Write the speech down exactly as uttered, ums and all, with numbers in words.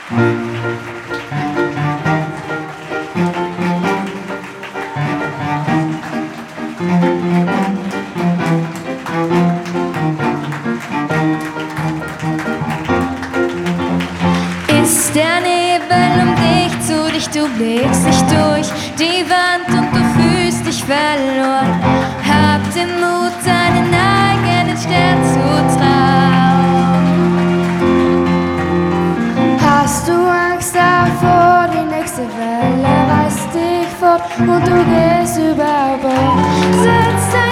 Ist der Nebel um dich zu dich, du blickst nicht durch die Wand und du fühlst dich verloren. Hab den Mut, deinen eigenen Stern zu trauen. Hast du Angst davor, die nächste Welle reißt dich fort und du gehst über Bord. Setz dein